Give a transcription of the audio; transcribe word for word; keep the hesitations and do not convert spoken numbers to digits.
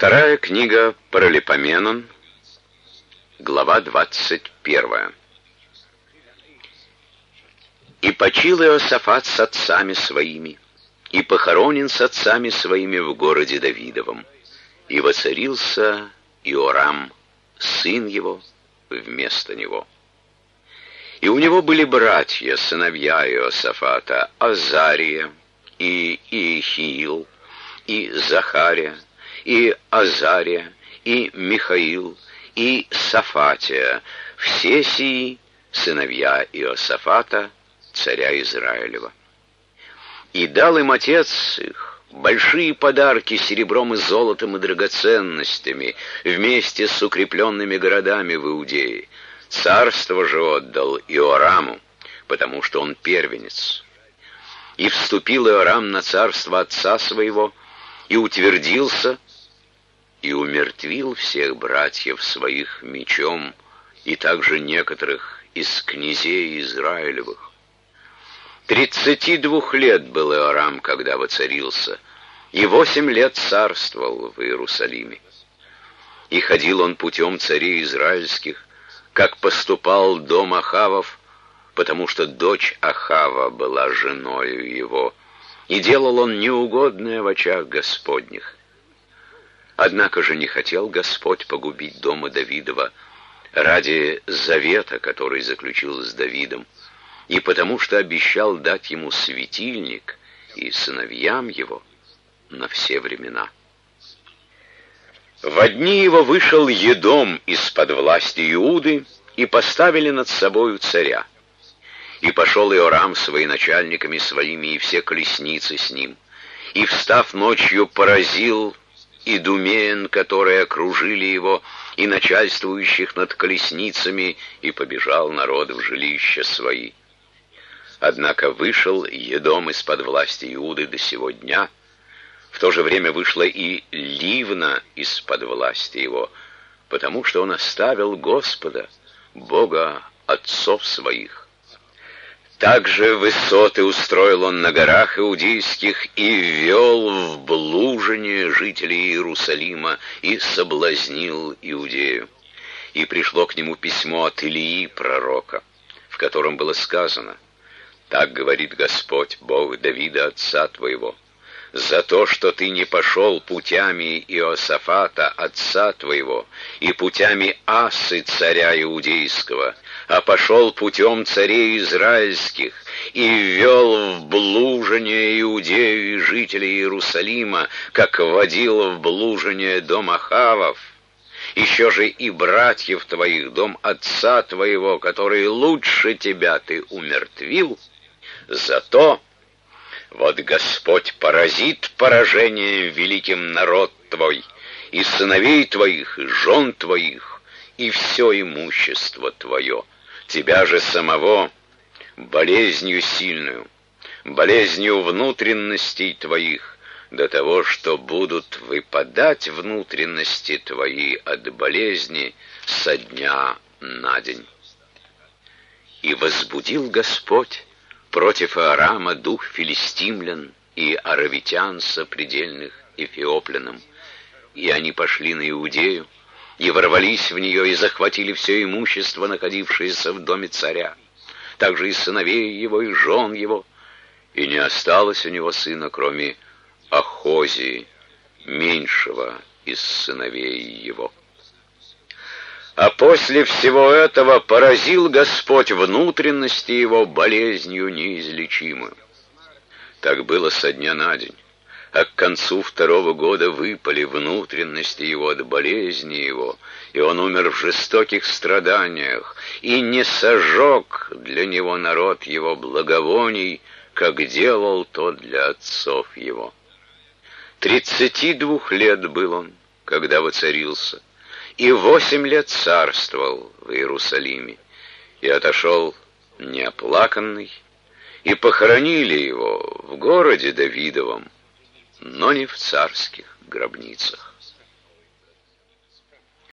Вторая книга Паралипоменон, глава двадцать первая. «И почил Иосафат с отцами своими, и похоронен с отцами своими в городе Давидовом, и воцарился Иорам, сын его, вместо него. И у него были братья, сыновья Иосафата, Азария, и Иехиил, и Захария, и Азария, и Михаил, и Сафатия, все сии сыновья Иосафата, царя Израилева. И дал им отец их большие подарки серебром и золотом и драгоценностями, вместе с укрепленными городами в Иудее. Царство же отдал Иораму, потому что он первенец. И вступил Иорам на царство отца своего, и утвердился, и умертвил всех братьев своих мечом, и также некоторых из князей Израилевых. Тридцати двух лет был Иорам, когда воцарился, и восемь лет царствовал в Иерусалиме. И ходил он путем царей израильских, как поступал дом Ахавов, потому что дочь Ахава была женою его, и делал он неугодное в очах Господних. Однако же не хотел Господь погубить дома Давидова ради завета, который заключил с Давидом, и потому что обещал дать ему светильник и сыновьям его на все времена. Во дни его вышел Едом из-под власти Иуды, и поставили над собою царя. И пошел Иорам с военачальниками своими, и все колесницы с ним, и, встав ночью, поразил идумеян, которые окружили его, и начальствующих над колесницами, и побежал народ в жилища свои. Однако вышел Едом из-под власти Иуды до сего дня. В то же время вышла и Ливна из-под власти его, потому что он оставил Господа, Бога отцов своих. Также высоты устроил он на горах иудейских и ввел в блужение жителей Иерусалима и соблазнил Иудею. И пришло к нему письмо от Илии пророка, в котором было сказано: «Так говорит Господь, Бог Давида, отца твоего, за то, что ты не пошел путями Иосафата, отца твоего, и путями Асы, царя иудейского, а пошел путем царей израильских, и ввел в блужение Иудею и жителей Иерусалима, как вводил в блужение дом Ахавов, еще же и братьев твоих, дом отца твоего, который лучше тебя ты умертвил, зато вот Господь поразит поражением великим народ твой, и сыновей твоих, и жен твоих, и все имущество твое, тебя же самого болезнью сильную, болезнью внутренностей твоих, до того, что будут выпадать внутренности твои от болезни со дня на день. И возбудил Господь против Иорама дух филистимлян и аравитян сопредельных эфиоплянам, и они пошли на Иудею, и ворвались в нее, и захватили все имущество, находившееся в доме царя, также и сыновей его, и жен его, и не осталось у него сына, кроме Ахозии, меньшего из сыновей его. А после всего этого поразил Господь внутренности его болезнью неизлечимую. Так было со дня на день, а к концу второго года выпали внутренности его от болезни его, и он умер в жестоких страданиях, и не сожег для него народ его благовоний, как делал тот для отцов его. Тридцати двух лет был он, когда воцарился, и восемь лет царствовал в Иерусалиме, и отошел неоплаканный, и похоронили его в городе Давидовом, но не в царских гробницах.